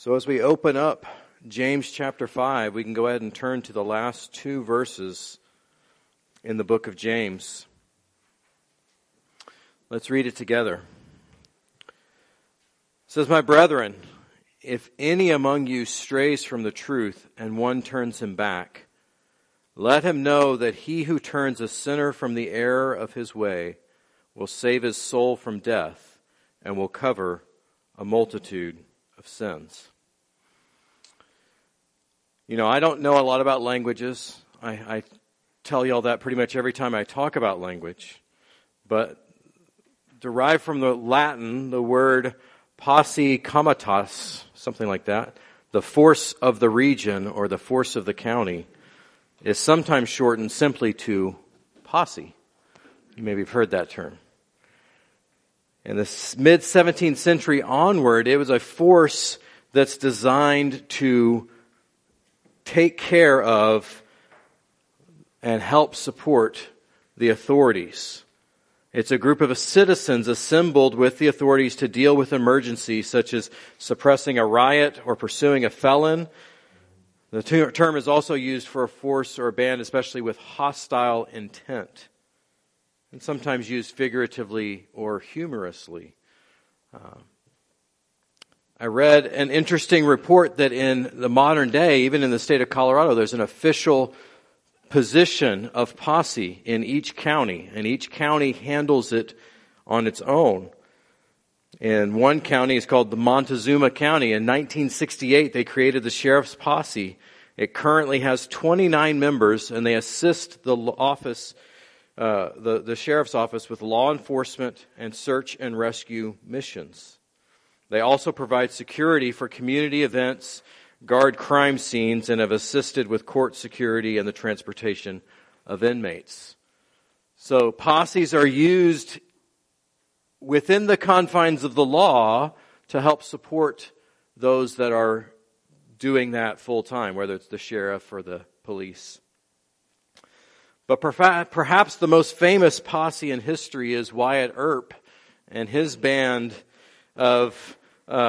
So as we open up James chapter 5, we can go ahead and turn to the last two verses in the book of James. Let's read it together. It says, "My brethren, if any among you strays from the truth and one turns him back, let him know that he who turns a sinner from the error of his way will save his soul from death and will cover a multitude of sins." You know, I don't know a lot about languages. I tell you all that pretty much every time I talk about language. But derived from the Latin, the word posse comitatus, something like that, the force of the region or the force of the county, is sometimes shortened simply to posse. You maybe have heard that term. In the mid-17th century onward, it was a force that's designed to take care of and help support the authorities. It's a group of citizens assembled with the authorities to deal with emergencies such as suppressing a riot or pursuing a felon. The term is also used for a force or a band, especially with hostile intent, and sometimes used figuratively or humorously. I read an interesting report that in the modern day, even in the state of Colorado, there's an official position of posse in each county, and each county handles it on its own. And one county is called the Montezuma County. In 1968, they created the Sheriff's Posse. It currently has 29 members, and they assist the office, the Sheriff's Office with law enforcement and search and rescue missions. They also provide security for community events, guard crime scenes, and have assisted with court security and the transportation of inmates. So posses are used within the confines of the law to help support those that are doing that full time, whether it's the sheriff or the police. But perhaps the most famous posse in history is Wyatt Earp and his band of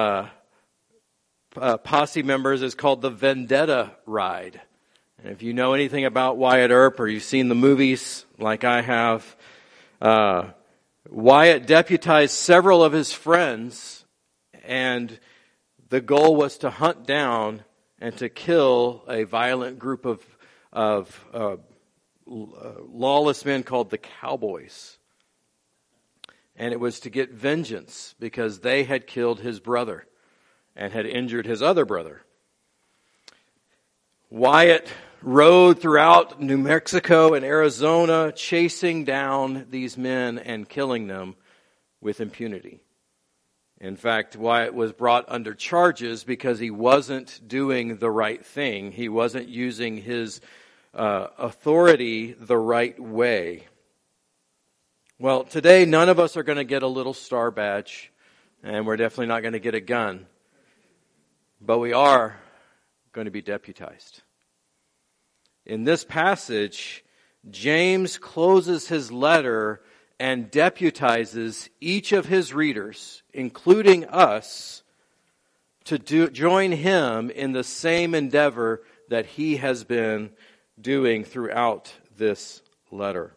posse members is called the Vendetta Ride. And if you know anything about Wyatt Earp or you've seen the movies like I have, Wyatt deputized several of his friends, and the goal was to hunt down and to kill a violent group of lawless men called the Cowboys. And it was to get vengeance because they had killed his brother and had injured his other brother. Wyatt rode throughout New Mexico and Arizona, chasing down these men and killing them with impunity. In fact, Wyatt was brought under charges because he wasn't doing the right thing. He wasn't using his authority the right way. Well, today none of us are going to get a little star badge, and we're definitely not going to get a gun. But we are going to be deputized. In this passage, James closes his letter and deputizes each of his readers, including us, to join him in the same endeavor that he has been doing throughout this letter.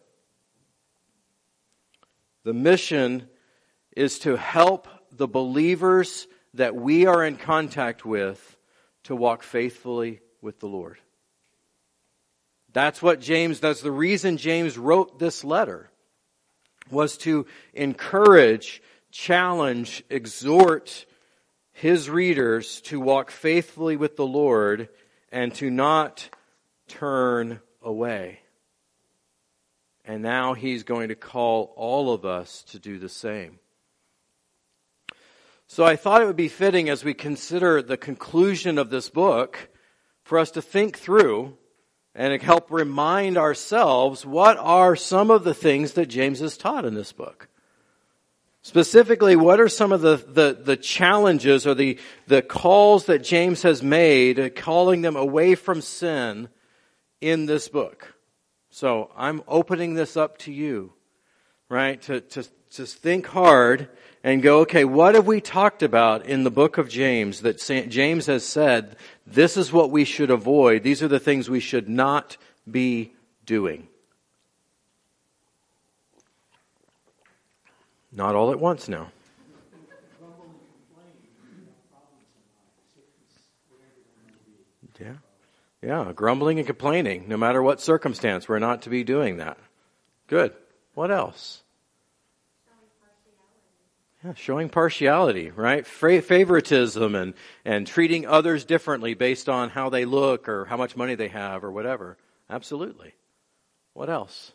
The mission is to help the believers that we are in contact with to walk faithfully with the Lord. That's the reason James wrote this letter, was to encourage, challenge, exhort his readers to walk faithfully with the Lord and to not turn away. And now he's going to call all of us to do the same. So I thought it would be fitting as we consider the conclusion of this book for us to think through and help remind ourselves what are some of the things that James has taught in this book. Specifically, what are some of the challenges or the calls that James has made, calling them away from sin in this book? So I'm opening this up to you, right? To just think hard and go, okay, what have we talked about in the book of James that James has said, this is what we should avoid. These are the things we should not be doing. Not all at once now. Yeah, grumbling and complaining, no matter what circumstance, we're not to be doing that. Good. What else? Yeah, showing partiality, right? Favoritism and treating others differently based on how they look or how much money they have or whatever. Absolutely. What else?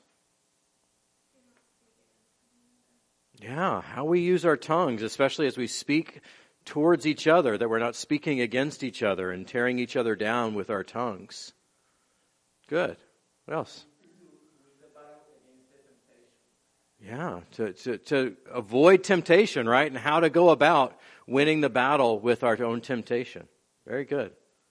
Yeah, how we use our tongues, especially as we speak towards each other, that we're not speaking against each other and tearing each other down with our tongues. Good. What else? Yeah, to avoid temptation, right? And how to go about winning the battle with our own temptation. Very good.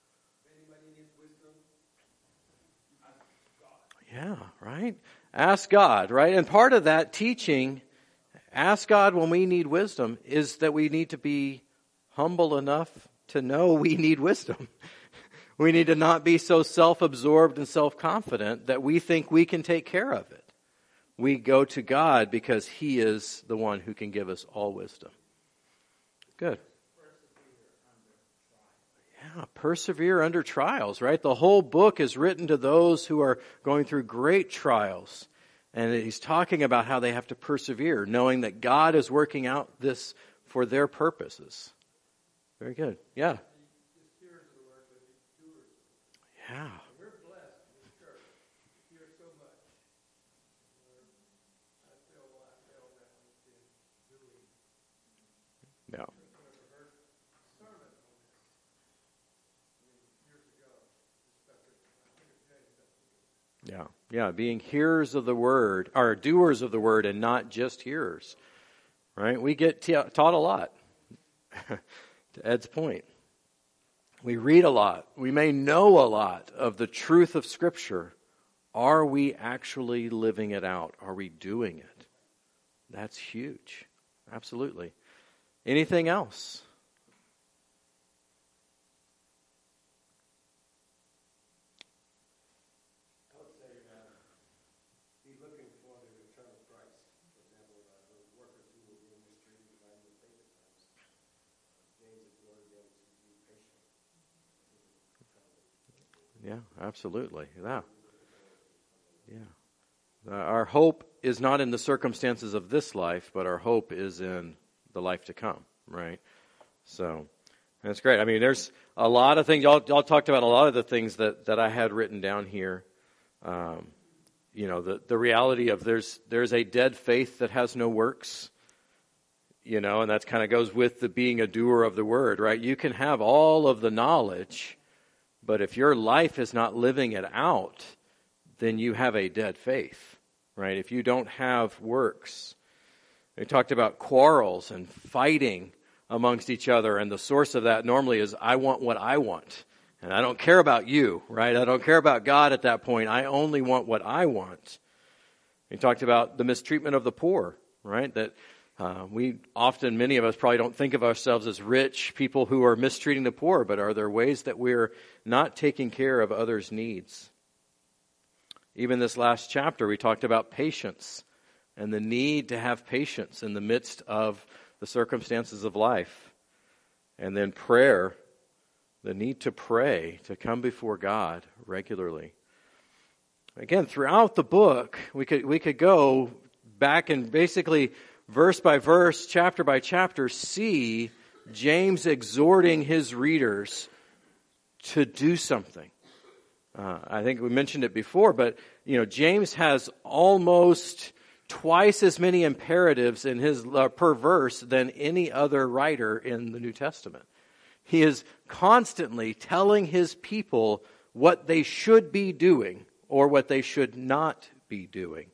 Yeah, right? Ask God, right? And part of that teaching, ask God when we need wisdom, is that we need to be humble enough to know we need wisdom. We need to not be so self-absorbed and self-confident that we think we can take care of it. We go to God because He is the one who can give us all wisdom. Good. Yeah, persevere under trials, right? The whole book is written to those who are going through great trials. And he's talking about how they have to persevere, knowing that God is working out this for their purposes. Very good. Yeah. Yeah. Yeah. Yeah, being hearers of the word, or doers of the word, and not just hearers. Right? We get taught a lot. To Ed's point. We read a lot. We may know a lot of the truth of Scripture. Are we actually living it out? Are we doing it? That's huge. Absolutely. Anything else? Yeah, absolutely. Yeah. Our hope is not in the circumstances of this life, but our hope is in the life to come, right? So, that's great. I mean, there's a lot of things. Y'all talked about a lot of the things that I had written down here. The reality of there's a dead faith that has no works. And that kind of goes with the being a doer of the word, right? You can have all of the knowledge, but if your life is not living it out, then you have a dead faith, right? If you don't have works. We talked about quarrels and fighting amongst each other, and the source of that normally is, I want what I want. And I don't care about you, right? I don't care about God at that point. I only want what I want. We talked about the mistreatment of the poor, right? That many of us probably don't think of ourselves as rich people who are mistreating the poor, but are there ways that we're not taking care of others' needs? Even this last chapter, we talked about patience and the need to have patience in the midst of the circumstances of life. And then prayer, the need to pray, to come before God regularly. Again, throughout the book, we could go back and basically verse by verse, chapter by chapter, see James exhorting his readers to do something. I think we mentioned it before, but James has almost twice as many imperatives in his per verse than any other writer in the New Testament. He is constantly telling his people what they should be doing or what they should not be doing.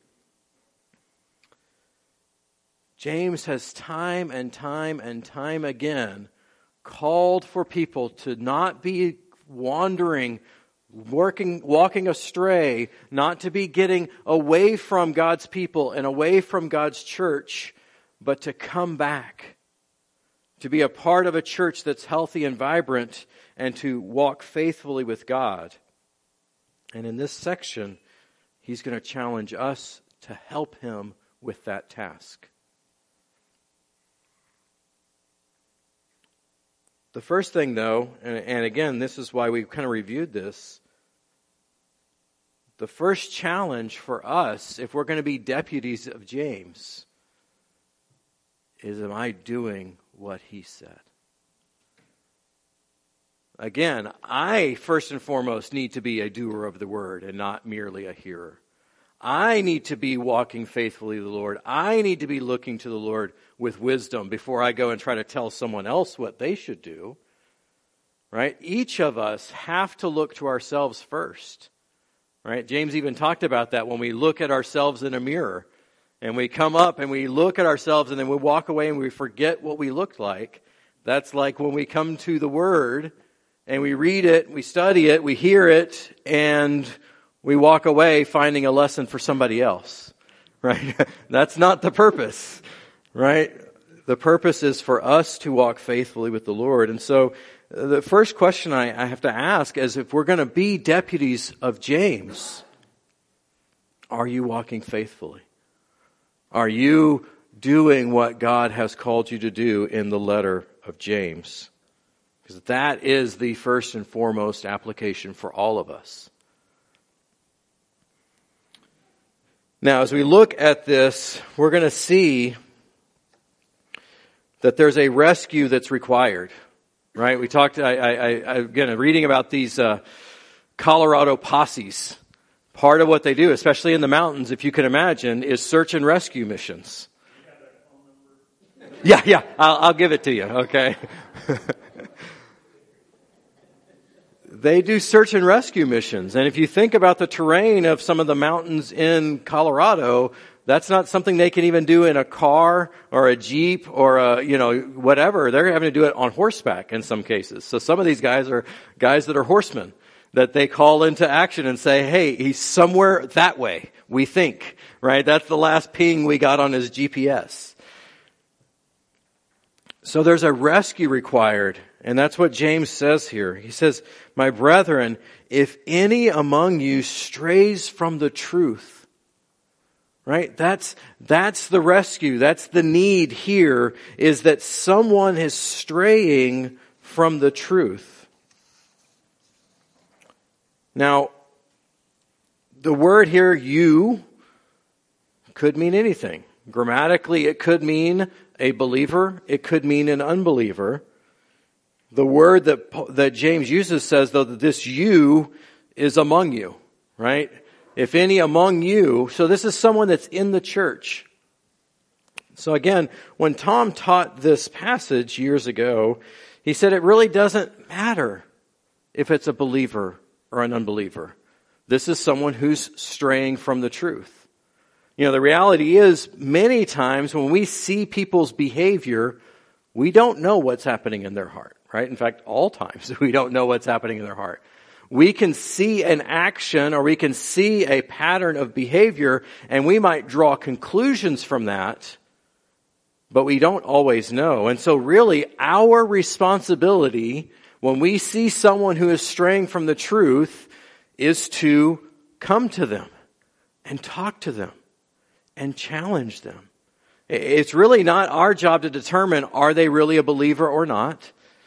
James has time and time and time again called for people to not be wandering, walking astray, not to be getting away from God's people and away from God's church, but to come back, to be a part of a church that's healthy and vibrant, and to walk faithfully with God. And in this section, he's going to challenge us to help him with that task. The first thing, though, and again, this is why we kind of reviewed this, the first challenge for us, if we're going to be deputies of James, is, am I doing what he said? Again, I first and foremost need to be a doer of the word and not merely a hearer. I need to be walking faithfully to the Lord. I need to be looking to the Lord with wisdom before I go and try to tell someone else what they should do. Right? Each of us have to look to ourselves first. Right? James even talked about that when we look at ourselves in a mirror. And we come up and we look at ourselves and then we walk away and we forget what we looked like. That's like when we come to the Word and we read it, we study it, we hear it, and we walk away finding a lesson for somebody else, right? That's not the purpose, right? The purpose is for us to walk faithfully with the Lord. And so the first question I have to ask is, if we're going to be deputies of James, are you walking faithfully? Are you doing what God has called you to do in the letter of James? Because that is the first and foremost application for all of us. Now, as we look at this, we're going to see that there's a rescue that's required, right? We talked, again, reading about these Colorado posses. Part of what they do, especially in the mountains, if you can imagine, is search and rescue missions. Yeah, I'll give it to you, okay? They do search and rescue missions. And if you think about the terrain of some of the mountains in Colorado, that's not something they can even do in a car or a Jeep or whatever. They're having to do it on horseback in some cases. So some of these guys are guys that are horsemen that they call into action and say, hey, he's somewhere that way, we think, right? That's the last ping we got on his GPS. So there's a rescue required. And that's what James says here. He says, my brethren, if any among you strays from the truth, right? That's the rescue. That's the need here, is that someone is straying from the truth. Now, the word here, you, could mean anything. Grammatically, it could mean a believer. It could mean an unbeliever. The word that James uses says, though, that this you is among you, right? If any among you. So this is someone that's in the church. So again, when Tom taught this passage years ago, he said it really doesn't matter if it's a believer or an unbeliever. This is someone who's straying from the truth. You know, the reality is, many times when we see people's behavior, we don't know what's happening in their heart, right? In fact, all times we don't know what's happening in their heart. We can see an action or we can see a pattern of behavior and we might draw conclusions from that, but we don't always know. And so really our responsibility when we see someone who is straying from the truth is to come to them and talk to them and challenge them. It's really not our job to determine, are they really a believer or not?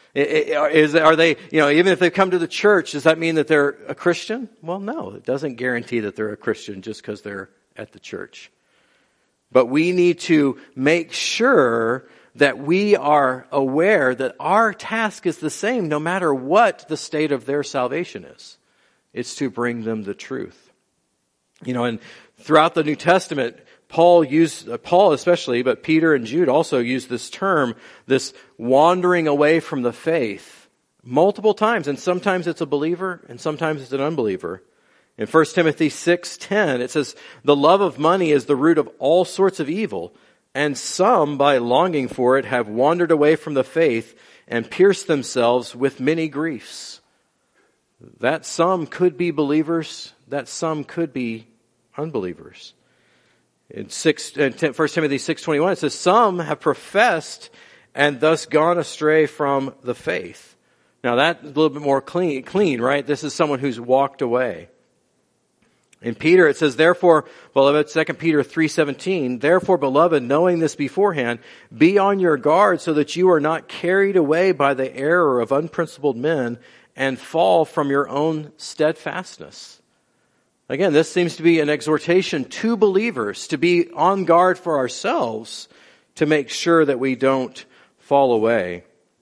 Are they, even if they come to the church, does that mean that they're a Christian? Well, no, it doesn't guarantee that they're a Christian just because they're at the church. But we need to make sure that we are aware that our task is the same no matter what the state of their salvation is. It's to bring them the truth. And throughout the New Testament, Paul especially, but Peter and Jude also used this term, this wandering away from the faith, multiple times. And sometimes it's a believer and sometimes it's an unbeliever. In 1 Timothy 6:10, it says, the love of money is the root of all sorts of evil, and some, by longing for it, have wandered away from the faith and pierced themselves with many griefs. That some could be believers, that some could be unbelievers. In 1 Timothy 6:21, it says, some have professed and thus gone astray from the faith. Now that's a little bit more clean, right? This is someone who's walked away. In Peter, it says, therefore, beloved, 2 Peter 3:17, therefore, beloved, knowing this beforehand, be on your guard so that you are not carried away by the error of unprincipled men and fall from your own steadfastness. Again, this seems to be an exhortation to believers to be on guard for ourselves to make sure that we don't fall away.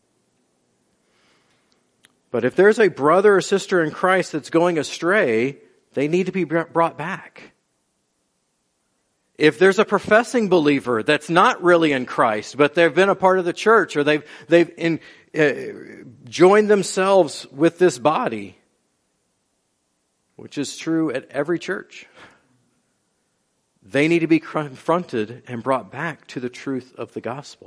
But if there's a brother or sister in Christ that's going astray, they need to be brought back. If there's a professing believer that's not really in Christ, but they've been a part of the church or they've joined themselves with this body, which is true at every church, they need to be confronted and brought back to the truth of the gospel.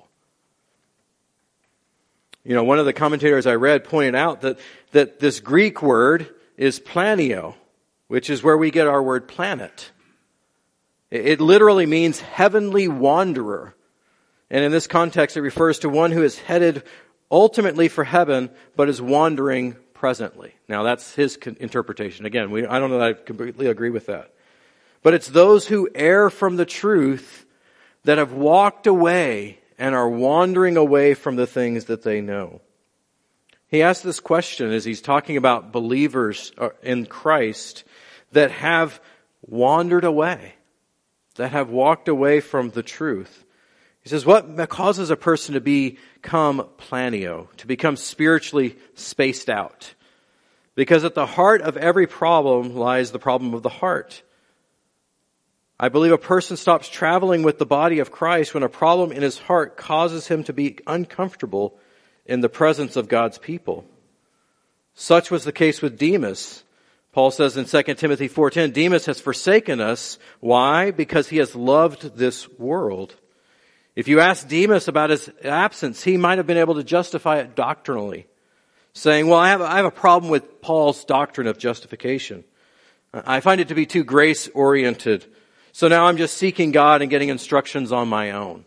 You know, one of the commentators I read pointed out that this Greek word is planio, which is where we get our word planet. It literally means heavenly wanderer. And in this context, it refers to one who is headed ultimately for heaven, but is wandering presently. Now, that's his interpretation. Again, I don't know that I completely agree with that. But it's those who err from the truth that have walked away and are wandering away from the things that they know. He asked this question as he's talking about believers in Christ that have wandered away, that have walked away from the truth. He says, what causes a person to become planio, to become spiritually spaced out? Because at the heart of every problem lies the problem of the heart. I believe a person stops traveling with the body of Christ when a problem in his heart causes him to be uncomfortable in the presence of God's people. Such was the case with Demas. Paul says in 2 Timothy 4:10, Demas has forsaken us. Why? Because he has loved this world. If you ask Demas about his absence, he might have been able to justify it doctrinally, saying, well, I have a problem with Paul's doctrine of justification. I find it to be too grace-oriented. So now I'm just seeking God and getting instructions on my own.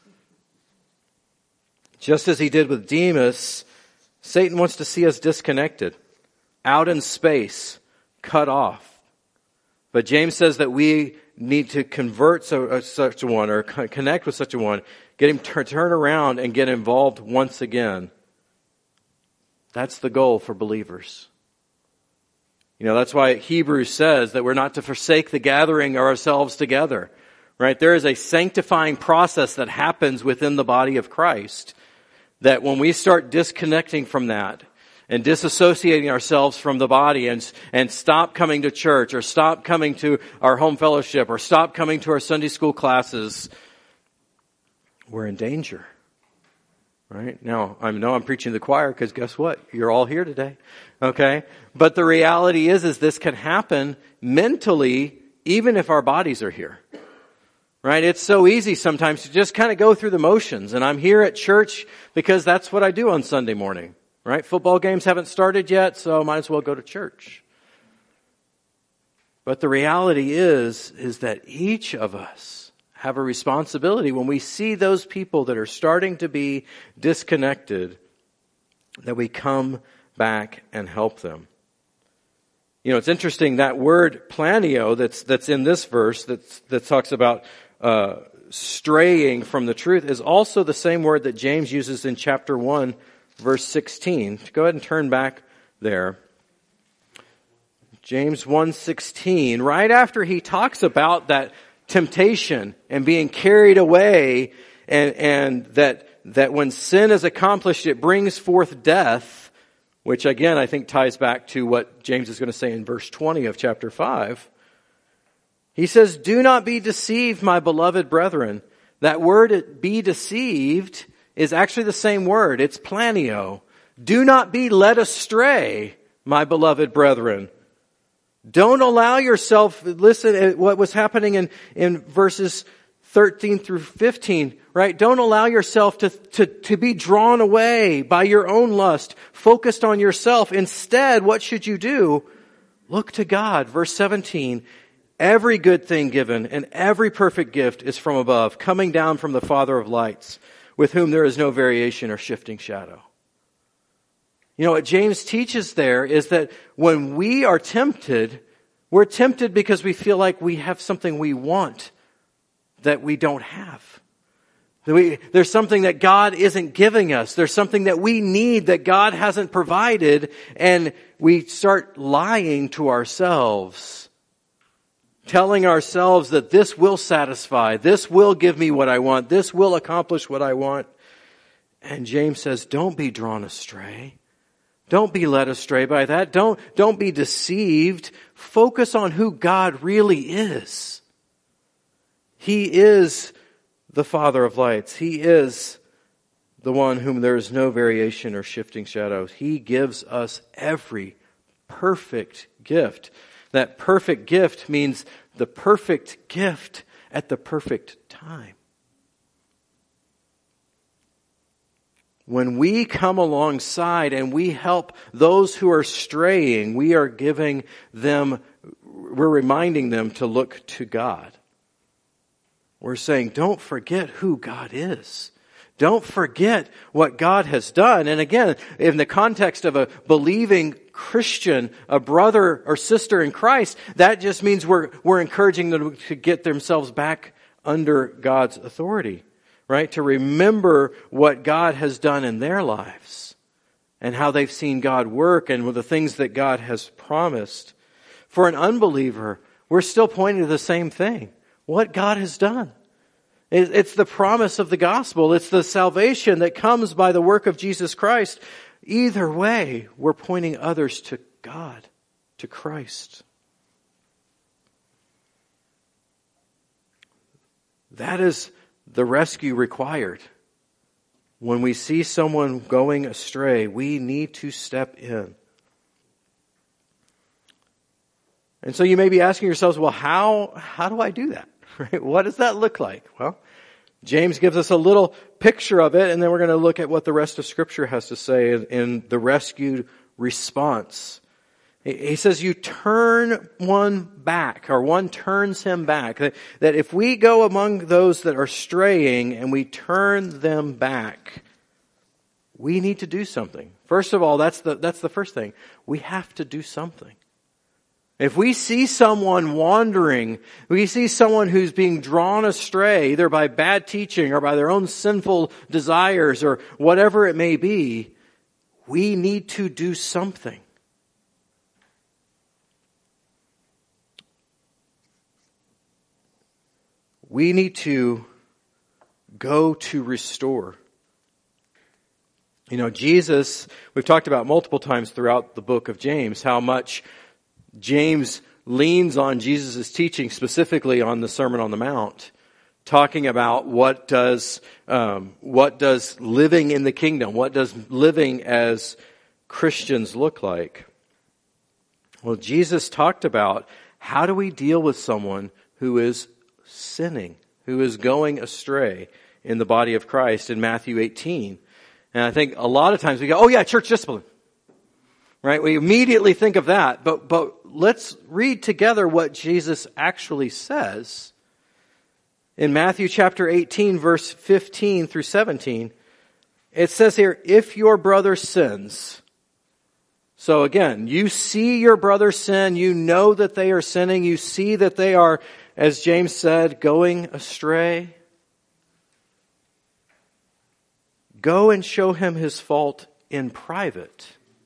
Just as he did with Demas, Satan wants to see us disconnected, out in space, cut off. But James says that we need to convert such a one or connect with such a one, get him to turn around and get involved once again. That's the goal for believers. You know, that's why Hebrews says that we're not to forsake the gathering of ourselves together, right? There is a sanctifying process that happens within the body of Christ that when we start disconnecting from that and disassociating ourselves from the body and stop coming to church or stop coming to our home fellowship or stop coming to our Sunday school classes, we're in danger. Right? Now, I know I'm preaching to the choir because guess what? You're all here today. Okay? But the reality is this can happen mentally even if our bodies are here. Right? It's so easy sometimes to just kind of go through the motions. And I'm here at church because that's what I do on Sunday morning. Right? Football games haven't started yet, so might as well go to church. But the reality is that each of us have a responsibility when we see those people that are starting to be disconnected, that we come back and help them. You know, it's interesting, that word planio that's in this verse that talks about straying from the truth is also the same word that James uses in chapter 1, verse 16. Go ahead and turn back there. James 1:16, right after he talks about that temptation and being carried away and that when sin is accomplished, it brings forth death, which again I think ties back to what James is going to say in verse 20 of chapter 5. He says, do not be deceived, my beloved brethren. That word, be deceived, is actually the same word. It's planio. Do not be led astray, my beloved brethren. Don't allow yourself, listen at what was happening in verses 13 through 15, right? Don't allow yourself to be drawn away by your own lust, focused on yourself. Instead, what should you do? Look to God. Verse 17, Every good thing given and every perfect gift is from above, coming down from the Father of lights, with whom there is no variation or shifting shadow. You know, what James teaches there is that when we are tempted, we're tempted because we feel like we have something we want that we don't have. There's something that God isn't giving us. There's something that we need that God hasn't provided, and we start lying to ourselves, telling ourselves that this will satisfy, this will give me what I want, this will accomplish what I want. And James says, don't be drawn astray. Don't be led astray by that. Don't be deceived. Focus on who God really is. He is the Father of lights. He is the one whom there is no variation or shifting shadow. He gives us every perfect gift. That perfect gift means the perfect gift at the perfect time. When we come alongside and we help those who are straying, we are giving them, we're reminding them to look to God. We're saying, don't forget who God is. Don't forget what God has done. And again, in the context of a believing Christian, a brother or sister in Christ, that just means we're encouraging them to get themselves back under God's authority, right? To remember what God has done in their lives and how they've seen God work and with the things that God has promised. For an unbeliever, we're still pointing to the same thing. What God has done. It's the promise of the gospel. It's the salvation that comes by the work of Jesus Christ. Either way, we're pointing others to God, to Christ. That is the rescue required. When we see someone going astray, we need to step in. And so you may be asking yourselves, well, how do I do that? Right? What does that look like? Well, James gives us a little picture of it, and then we're going to look at what the rest of Scripture has to say in the rescued response. He says you turn one back, or one turns him back. That if we go among those that are straying and we turn them back, we need to do something. First of all, that's the first thing. We have to do something. If we see someone wandering, we see someone who's being drawn astray, either by bad teaching or by their own sinful desires or whatever it may be, we need to do something. We need to go to restore. You know, Jesus, we've talked about multiple times throughout the book of James, how much James leans on Jesus' teaching, specifically on the Sermon on the Mount, talking about what does living in the kingdom, what does living as Christians look like? Well, Jesus talked about how do we deal with someone who is sinning, who is going astray in the body of Christ in Matthew 18. And I think a lot of times we go, oh yeah, church discipline. Right? We immediately think of that, but let's read together what Jesus actually says. In Matthew chapter 18, verse 15 through 17, it says here, if your brother sins. So again, you see your brother sin, you know that they are sinning, you see that they are, as James said, going astray. Go and show him his fault in private.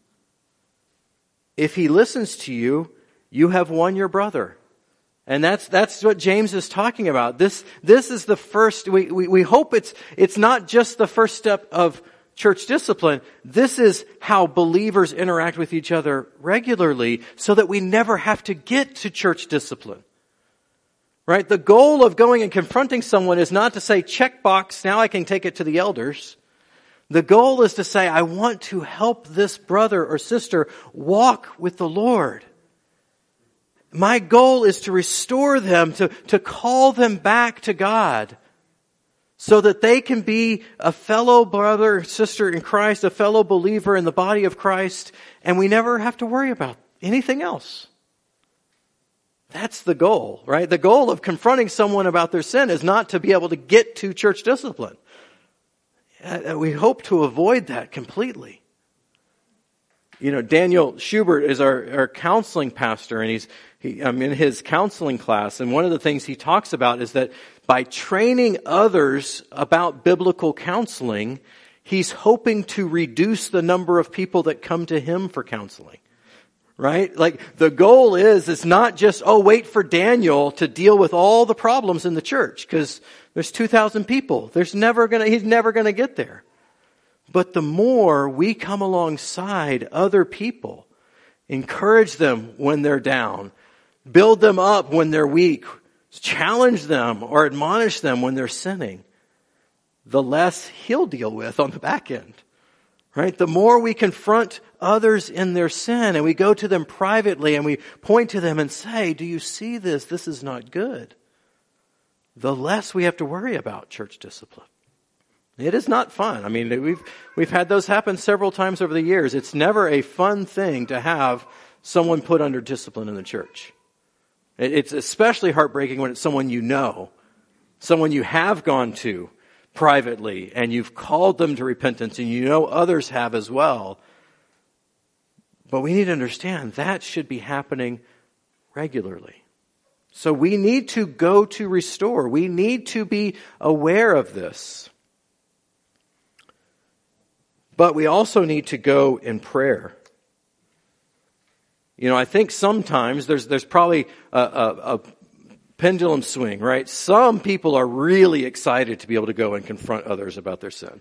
If he listens to you, you have won your brother. And that's what James is talking about. This is the first, we hope it's not just the first step of church discipline. This is how believers interact with each other regularly so that we never have to get to church discipline. Right? The goal of going and confronting someone is not to say, check box, now I can take it to the elders. The goal is to say, I want to help this brother or sister walk with the Lord. My goal is to restore them, to call them back to God so that they can be a fellow brother or sister in Christ, a fellow believer in the body of Christ, and we never have to worry about anything else. That's the goal, right? The goal of confronting someone about their sin is not to be able to get to church discipline. We hope to avoid that completely. Daniel Schubert is our counseling pastor, and I'm in his counseling class, and one of the things he talks about is that by training others about biblical counseling, he's hoping to reduce the number of people that come to him for counseling. Right? Like the goal is, it's not just, wait for Daniel to deal with all the problems in the church, because there's 2,000 people. He's never gonna get there. But the more we come alongside other people, encourage them when they're down, build them up when they're weak, challenge them or admonish them when they're sinning, the less he'll deal with on the back end. Right? The more we confront others in their sin and we go to them privately and we point to them and say, do you see this? This is not good. The less we have to worry about church discipline. It is not fun. I mean, we've had those happen several times over the years. It's never a fun thing to have someone put under discipline in the church. It's especially heartbreaking when it's someone you know, someone you have gone to privately, and you've called them to repentance, and you know others have as well. But we need to understand that should be happening regularly. So we need to go to restore. We need to be aware of this. But we also need to go in prayer. I think sometimes there's probably a pendulum swing, right? Some people are really excited to be able to go and confront others about their sin.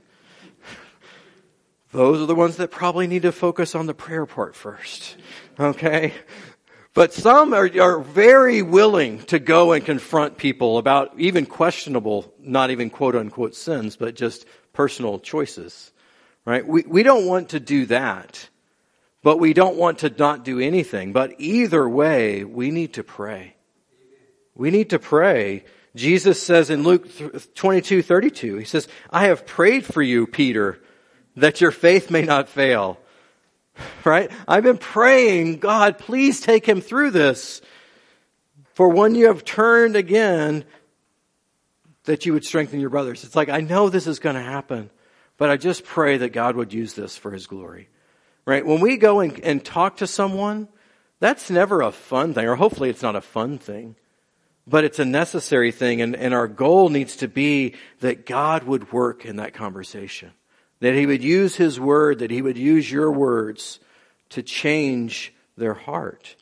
Those are the ones that probably need to focus on the prayer part first. Okay? But some are very willing to go and confront people about even questionable, not even quote unquote sins, but just personal choices. Right? We don't want to do that. But we don't want to not do anything. But either way, we need to pray. We need to pray. Jesus says in Luke 22:32, he says, I have prayed for you, Peter, that your faith may not fail. Right? I've been praying, God, please take him through this. For when you have turned again, that you would strengthen your brothers. It's like, I know this is going to happen, but I just pray that God would use this for his glory. Right? When we go and talk to someone, that's never a fun thing, or hopefully it's not a fun thing. But it's a necessary thing, and our goal needs to be that God would work in that conversation. That he would use his word, that he would use your words to change their heart.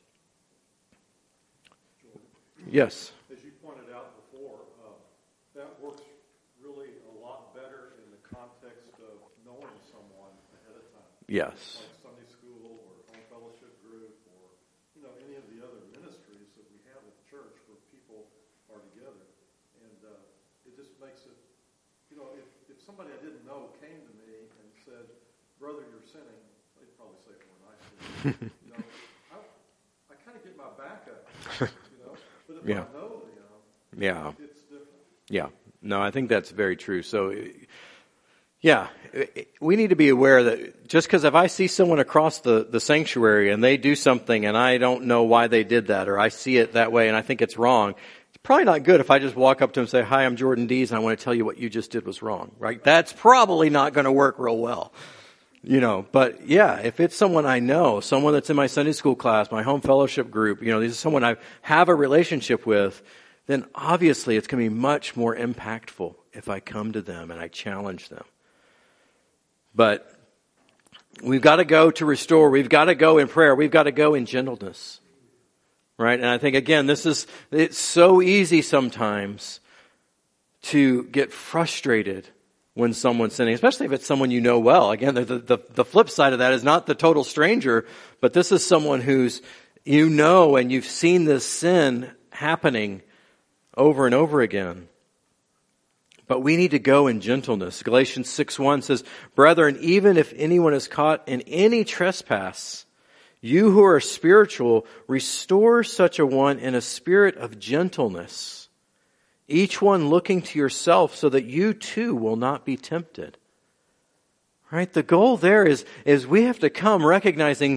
Yes? As you pointed out before, that works really a lot better in the context of knowing someone ahead of time. Yes. Like Sunday school or home fellowship group or any of the other ministries that we have at the church where people are together. And it just makes it, if somebody I didn't know came to me and said, brother, you're sinning, they'd probably say it more nicely. I kind of get my back up, But if I know them, it's different. Yeah. No, I think that's very true. So, yeah, we need to be aware that just because if I see someone across the sanctuary and they do something and I don't know why they did that, or I see it that way and I think it's wrong, it's probably not good if I just walk up to them and say, hi, I'm Jordan Dees and I want to tell you what you just did was wrong, right? That's probably not going to work real well. But yeah, if it's someone I know, someone that's in my Sunday school class, my home fellowship group, this is someone I have a relationship with, then obviously it's going to be much more impactful if I come to them and I challenge them. But we've got to go to restore. We've got to go in prayer. We've got to go in gentleness. Right? And I think, again, it's so easy sometimes to get frustrated when someone's sinning, especially if it's someone you know well. Again, the flip side of that is not the total stranger, but this is someone who's, and you've seen this sin happening over and over again. But we need to go in gentleness. Galatians 6:1 says, brethren, even if anyone is caught in any trespass, you who are spiritual, restore such a one in a spirit of gentleness, each one looking to yourself so that you too will not be tempted. Right? The goal there is we have to come recognizing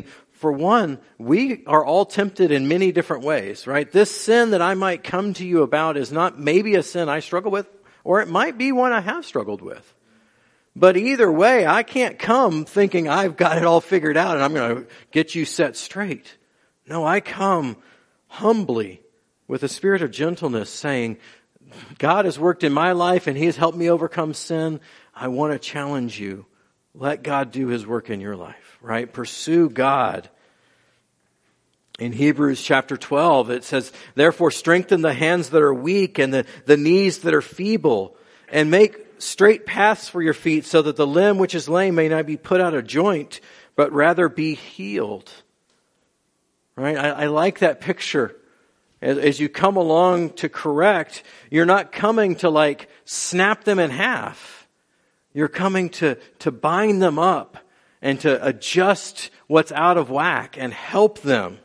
for one, we are all tempted in many different ways, right? This sin that I might come to you about is not maybe a sin I struggle with, or it might be one I have struggled with. But either way, I can't come thinking I've got it all figured out and I'm going to get you set straight. No, I come humbly with a spirit of gentleness saying, God has worked in my life and He has helped me overcome sin. I want to challenge you. Let God do His work in your life, right? Pursue God. In Hebrews chapter 12, it says, therefore strengthen the hands that are weak and the knees that are feeble, and make straight paths for your feet so that the limb which is lame may not be put out of joint, but rather be healed. Right? I like that picture. As you come along to correct, you're not coming to like snap them in half. You're coming to bind them up and to adjust what's out of whack and help them.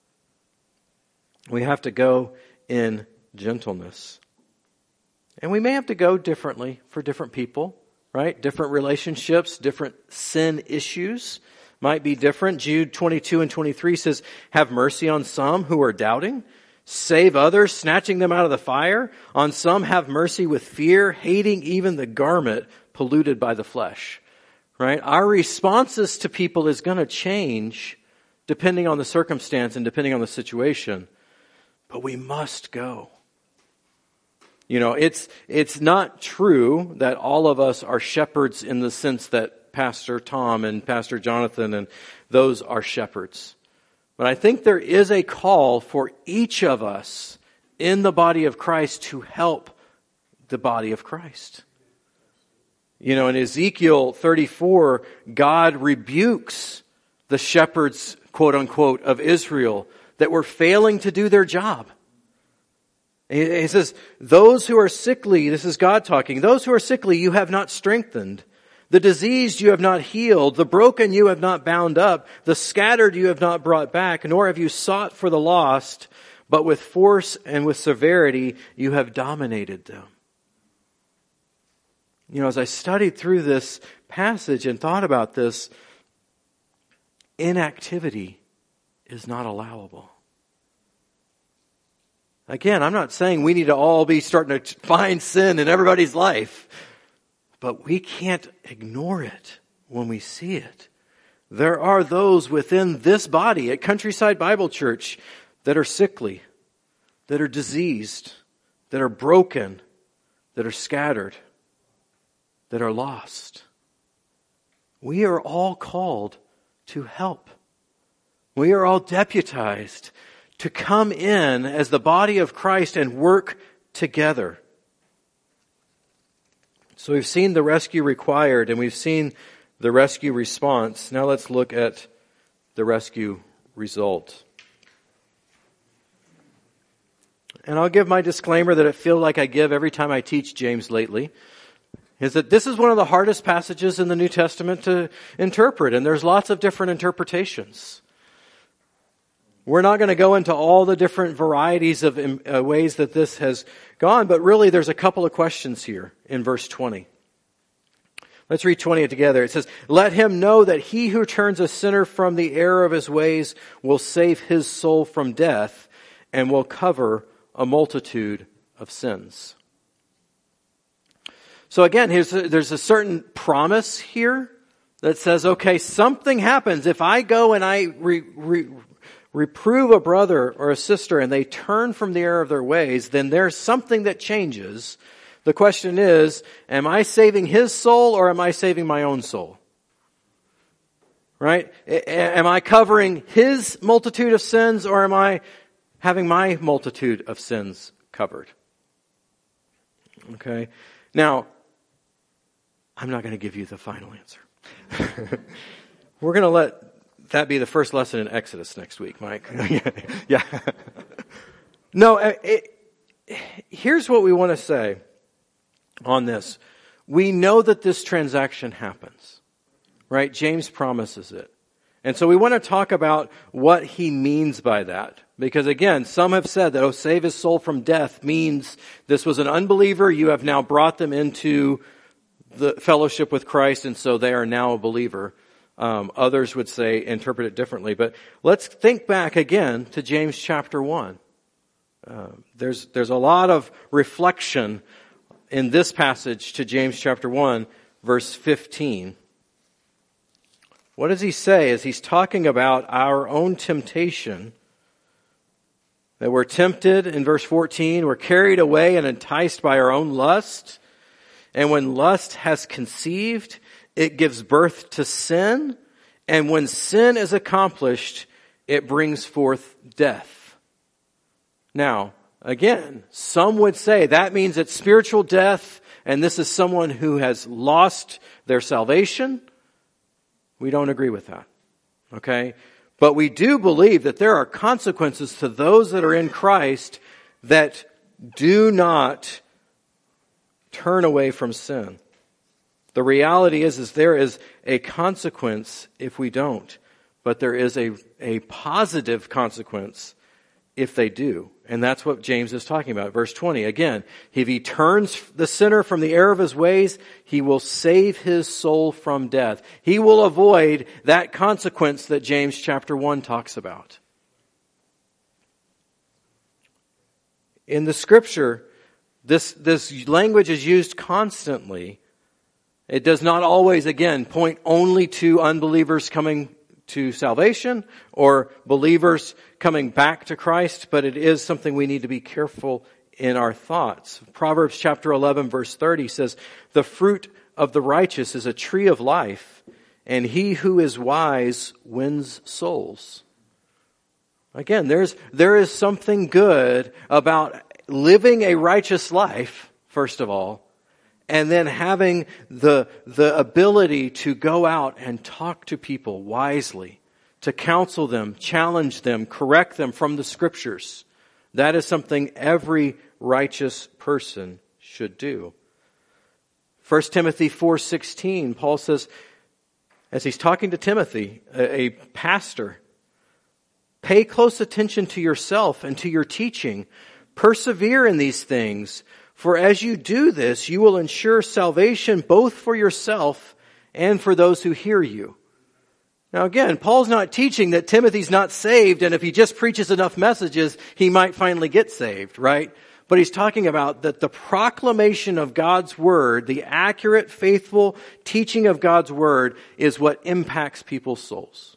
We have to go in gentleness. And we may have to go differently for different people, right? Different relationships, different sin issues might be different. Jude 22 and 23 says, have mercy on some who are doubting. Save others, snatching them out of the fire. On some have mercy with fear, hating even the garment polluted by the flesh. Right? Our responses to people is going to change depending on the circumstance and depending on the situation. But we must go. You know, it's not true that all of us are shepherds in the sense that Pastor Tom and Pastor Jonathan and those are shepherds. But I think there is a call for each of us in the body of Christ to help the body of Christ. You know, in Ezekiel 34, God rebukes the shepherds, quote unquote, of Israel that were failing to do their job. He says, those who are sickly, this is God talking, those who are sickly you have not strengthened. The diseased you have not healed. The broken you have not bound up. The scattered you have not brought back. Nor have you sought for the lost, but with force and with severity you have dominated them. You know, as I studied through this passage and thought about this, inactivity is not allowable. Again, I'm not saying we need to all be starting to find sin in everybody's life, but we can't ignore it when we see it. There are those within this body at Countryside Bible Church that are sickly, that are diseased, that are broken, that are scattered, that are lost. We are all called to help. We are all deputized to come in as the body of Christ and work together. So we've seen the rescue required and we've seen the rescue response. Now let's look at the rescue result. And I'll give my disclaimer that I feel like I give every time I teach James lately, is that this is one of the hardest passages in the New Testament to interpret, and there's lots of different interpretations. We're not going to go into all the different varieties of ways that this has gone, but really there's a couple of questions here in verse 20. Let's read 20 together. It says, let him know that he who turns a sinner from the error of his ways will save his soul from death and will cover a multitude of sins. So again, there's a certain promise here that says, okay, something happens. If I go and I reprove a brother or a sister and they turn from the error of their ways, then there's something that changes. The question is, am I saving his soul or am I saving my own soul? Right? Am I covering his multitude of sins or am I having my multitude of sins covered? Okay. Now, I'm not going to give you the final answer. We're going to let that be the first lesson in Exodus next week, Mike. Yeah. No, here's what we want to say on this. We know that this transaction happens, right? James promises it. And so we want to talk about what he means by that. Because again, some have said that, save his soul from death means this was an unbeliever. You have now brought them into the fellowship with Christ, and so they are now a believer. Others would say interpret it differently. But let's think back again to James chapter 1. There's a lot of reflection in this passage to James chapter 1, verse 15. What does he say as he's talking about our own temptation? That we're tempted, in verse 14, we're carried away and enticed by our own lust. And when lust has conceived, it gives birth to sin. And when sin is accomplished, it brings forth death. Now, again, some would say that means it's spiritual death, and this is someone who has lost their salvation. We don't agree with that. Okay? But we do believe that there are consequences to those that are in Christ that do not turn away from sin. The reality is there is a consequence if we don't, but there is a positive consequence if they do. And that's what James is talking about. Verse 20, again, if he turns the sinner from the error of his ways, he will save his soul from death. He will avoid that consequence that James chapter 1 talks about. In the scripture, this language is used constantly. It does not always, again, point only to unbelievers coming to salvation or believers coming back to Christ, but it is something we need to be careful in our thoughts. Proverbs chapter 11 verse 30 says, "The fruit of the righteous is a tree of life, and he who is wise wins souls." Again, there is something good about living a righteous life, first of all, and then having the ability to go out and talk to people wisely, to counsel them, challenge them, correct them from the scriptures. That is something every righteous person should do. 1 Timothy 4:16, Paul says, as he's talking to Timothy, a pastor, "Pay close attention to yourself and to your teaching. Persevere in these things. For as you do this, you will ensure salvation both for yourself and for those who hear you." Now again, Paul's not teaching that Timothy's not saved, and if he just preaches enough messages, he might finally get saved, right? But he's talking about that the proclamation of God's Word, the accurate, faithful teaching of God's Word, is what impacts people's souls.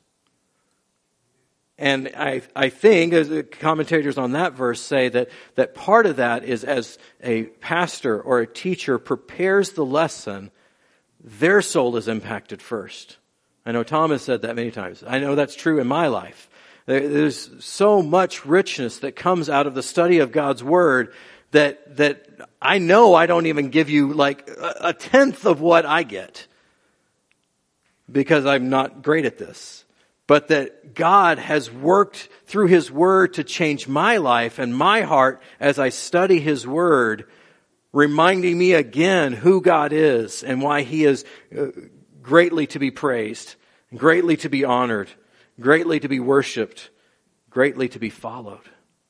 And I think, as the commentators on that verse say, that part of that is as a pastor or a teacher prepares the lesson, their soul is impacted first. I know Tom has said that many times. I know that's true in my life. There's so much richness that comes out of the study of God's Word that I know I don't even give you like a tenth of what I get because I'm not great at this. But that God has worked through His Word to change my life and my heart as I study His Word, reminding me again who God is and why He is greatly to be praised, greatly to be honored, greatly to be worshiped, greatly to be followed.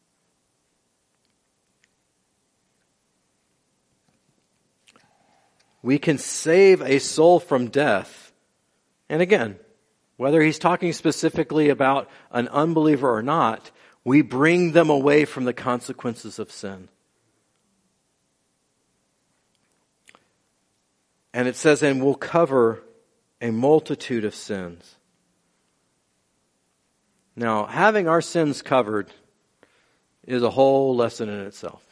We can save a soul from death. And again, whether he's talking specifically about an unbeliever or not, we bring them away from the consequences of sin. And it says, and we'll cover a multitude of sins. Now, having our sins covered is a whole lesson in itself.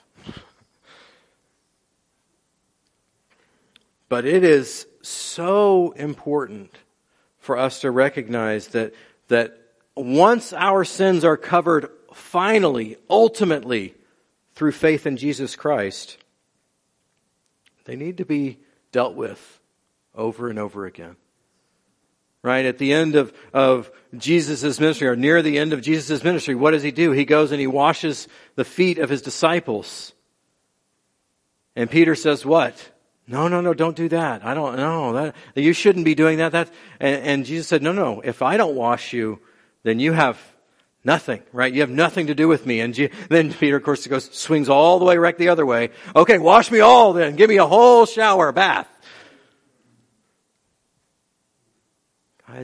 But it is so important for us to recognize that once our sins are covered finally, ultimately, through faith in Jesus Christ, they need to be dealt with over and over again. Right? At the end of Jesus' ministry, or near the end of Jesus' ministry, what does He do? He goes and He washes the feet of His disciples. And Peter says what? No, don't do that. I don't know. You shouldn't be doing that. And Jesus said, no, if I don't wash you, then you have nothing, right? You have nothing to do with me. And then Peter, of course, swings all the way right the other way. Okay, wash me all then. Give me a whole shower, bath. Guys,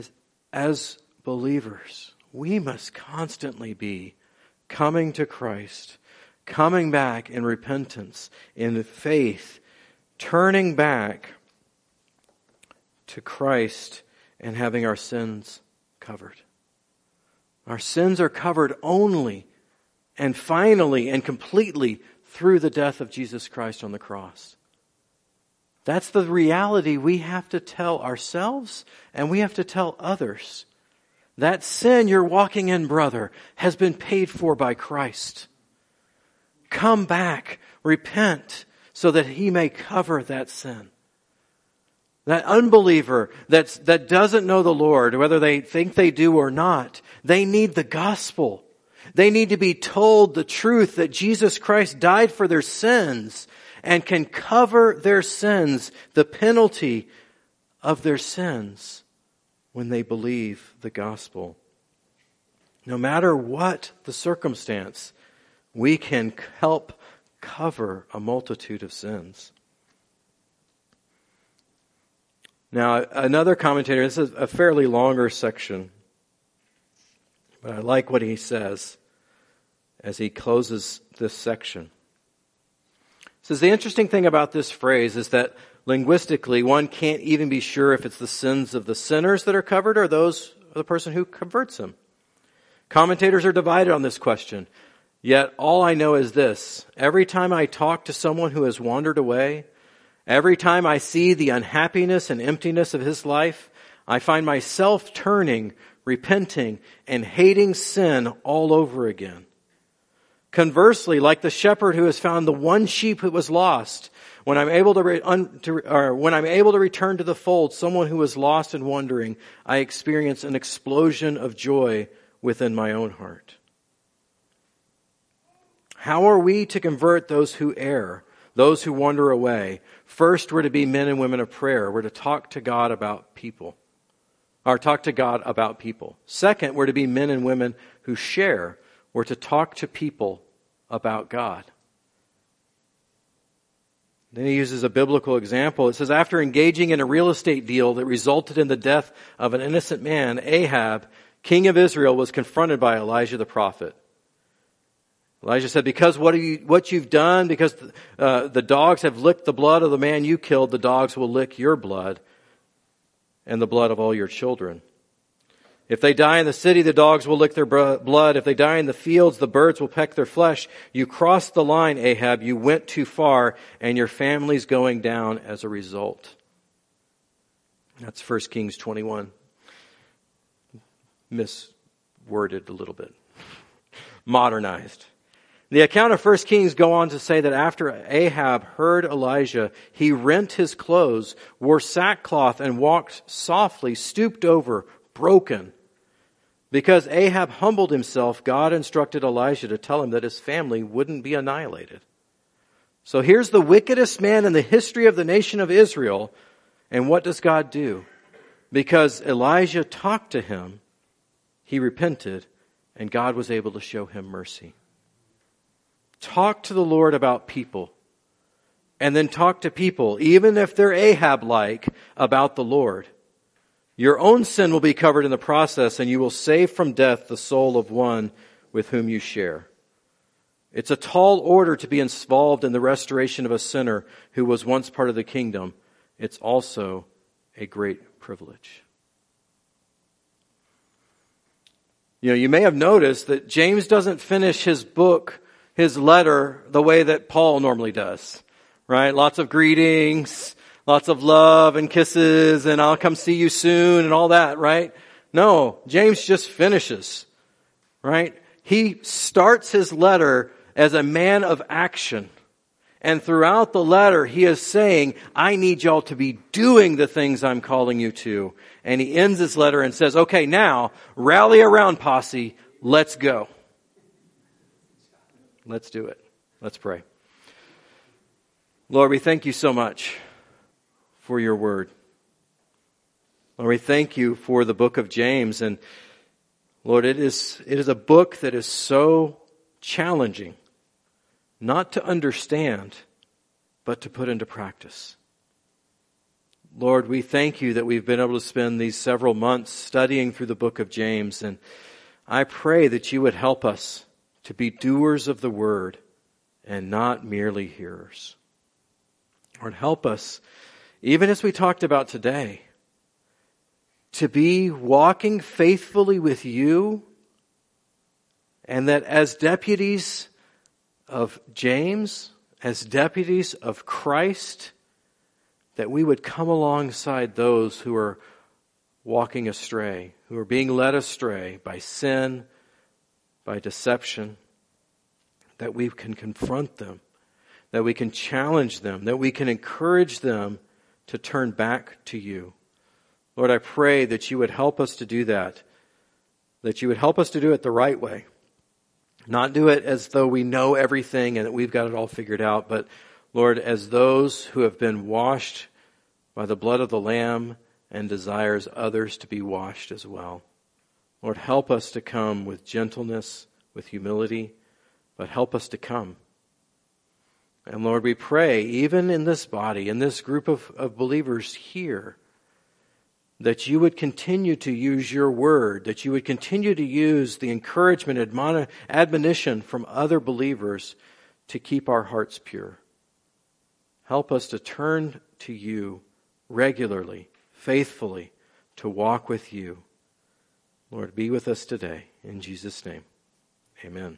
as believers, we must constantly be coming to Christ, coming back in repentance, in faith, turning back to Christ and having our sins covered. Our sins are covered only and finally and completely through the death of Jesus Christ on the cross. That's the reality we have to tell ourselves and we have to tell others. That sin you're walking in, brother, has been paid for by Christ. Come back, repent, so that He may cover that sin. That unbeliever that doesn't know the Lord, whether they think they do or not, they need the gospel. They need to be told the truth that Jesus Christ died for their sins and can cover their sins, the penalty of their sins, when they believe the gospel. No matter what the circumstance, we can help cover a multitude of sins. Now, another commentator, this is a fairly longer section, but I like what he says as he closes this section. He says, the interesting thing about this phrase is that linguistically, one can't even be sure if it's the sins of the sinners that are covered or those of the person who converts them. Commentators are divided on this question. Yet all I know is this: every time I talk to someone who has wandered away, every time I see the unhappiness and emptiness of his life, I find myself turning, repenting, and hating sin all over again. Conversely, like the shepherd who has found the one sheep that was lost, when I'm able to return to the fold, someone who was lost and wandering, I experience an explosion of joy within my own heart. How are we to convert those who err, those who wander away? First, we're to be men and women of prayer. We're to talk to God about people. Second, we're to be men and women who share. We're to talk to people about God. Then he uses a biblical example. It says, after engaging in a real estate deal that resulted in the death of an innocent man, Ahab, king of Israel, was confronted by Elijah the prophet. Elijah said, because what you've done, because the dogs have licked the blood of the man you killed, the dogs will lick your blood and the blood of all your children. If they die in the city, the dogs will lick their blood. If they die in the fields, the birds will peck their flesh. You crossed the line, Ahab. You went too far, and your family's going down as a result. That's 1 Kings 21. Misworded a little bit. Modernized. The account of 1 Kings go on to say that after Ahab heard Elijah, he rent his clothes, wore sackcloth, and walked softly, stooped over, broken. Because Ahab humbled himself, God instructed Elijah to tell him that his family wouldn't be annihilated. So here's the wickedest man in the history of the nation of Israel. And what does God do? Because Elijah talked to him, he repented, and God was able to show him mercy. Talk to the Lord about people. And then talk to people, even if they're Ahab-like, about the Lord. Your own sin will be covered in the process, and you will save from death the soul of one with whom you share. It's a tall order to be involved in the restoration of a sinner who was once part of the kingdom. It's also a great privilege. You may have noticed that James doesn't finish his book, his letter, the way that Paul normally does. Right? Lots of greetings, lots of love and kisses, and I'll come see you soon and all that, right? No, James just finishes, right? He starts his letter as a man of action. And throughout the letter, he is saying, I need y'all to be doing the things I'm calling you to. And he ends his letter and says, okay, now, rally around, posse. Let's go. Let's do it. Let's pray. Lord, we thank you so much for your word. Lord, we thank you for the book of James. And Lord, it is a book that is so challenging, not to understand, but to put into practice. Lord, we thank you that we've been able to spend these several months studying through the book of James. And I pray that you would help us to be doers of the word and not merely hearers. Lord, help us, even as we talked about today, to be walking faithfully with you, and that as deputies of James, as deputies of Christ, that we would come alongside those who are walking astray, who are being led astray by sin, by deception, that we can confront them, that we can challenge them, that we can encourage them to turn back to you. Lord, I pray that you would help us to do that you would help us to do it the right way. Not do it as though we know everything and that we've got it all figured out, but Lord, as those who have been washed by the blood of the Lamb and desires others to be washed as well. Lord, help us to come with gentleness, with humility, but help us to come. And Lord, we pray, even in this body, in this group of believers here, that you would continue to use your word, that you would continue to use the encouragement, admonition from other believers to keep our hearts pure. Help us to turn to you regularly, faithfully, to walk with you. Lord, be with us today. In Jesus' name, amen.